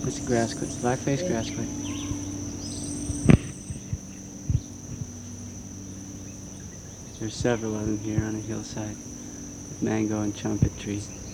It's a grass quail, black-faced grass quail. There's several of them here on a hillside with mango and trumpet trees.